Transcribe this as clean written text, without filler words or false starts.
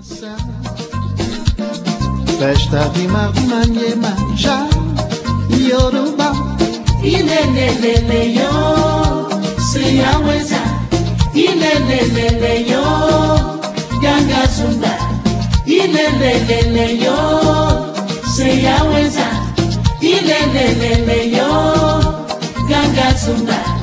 Festa de Maniema, já Yoruba. Ilelelele yo, siyaweza. Ilelelele yo, Ganga Zumba. Ilelelele yo, siyaweza. Ilelelele yo, Ganga Zumba.